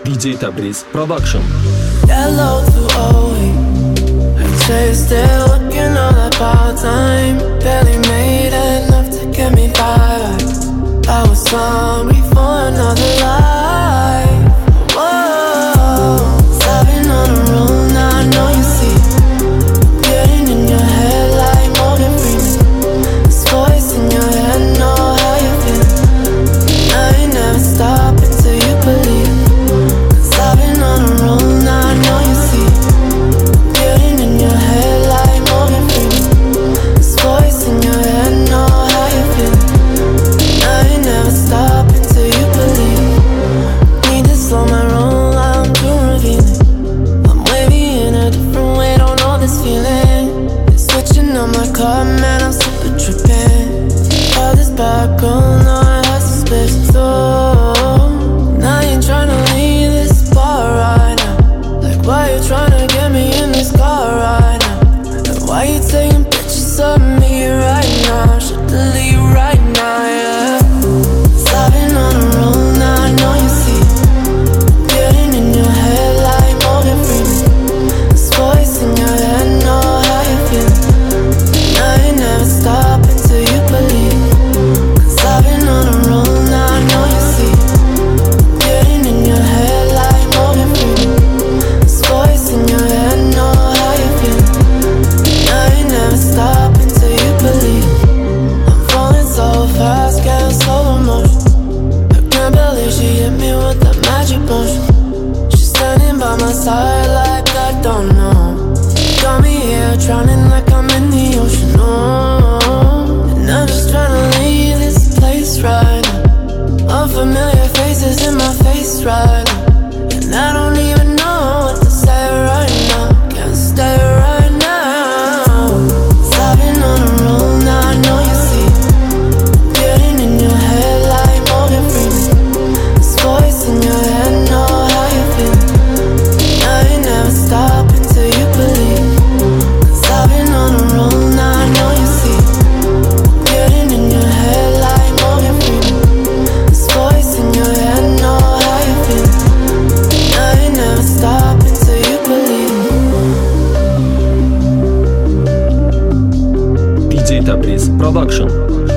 DJ Tabriz Production. Yellow to OE. I'd say still looking all that part-time. Barely made enough to get me by. I was hungry for another life. Whoa, stopping on a roll, now I know you see. Getting in your head like Morgan Freeman. This voice in your head, know how you feel. I ain't never stop until you believe. I've been on a roll, now I know you see. Getting in your head like Morgan Freeman. This voice in your head, know how you feel. I ain't never stop until you believe. Need to slow my roll, I'm too revealing. I'm wavy in a different way, don't know this feeling. It's switching on my car, man, I'm super tripping. All this back on, no, I have suspicions, oh. And I ain't tryna leave this bar right now. Like, why you tryna get me in this car right now? And why you taking pictures of me right now? Should delete right now, yeah. I've been on a roll, now I know you see. Getting in your head like Morgan Freeman. This voice in your head, know how you feel. I ain't never stop until you believe. I've been on a roll, now I know you see. Getting in your head like Morgan Freeman. This voice in your head, know how you feel. I ain't never stop until you believe. I'm falling so fast, getting slow motion. I can't believe she hit me with that magic potion. She's standing by my side like I don't know. Got me here drowning like I'm in the ocean, oh. And I'm just trying to leave this place right now. Unfamiliar faces in my face right now. And I don't even know what to say right now. Can't stay right now. I've been on a roll, now I know you see. Getting in your head like Morgan Freeman. This voice in your head, know how you feel. I ain't never stop until you believe. I've been on a roll, now I know you see. Getting in your head like Morgan Freeman. This voice in your head, know how you feel. I ain't never stop until you believe. DJ Tabriz Production.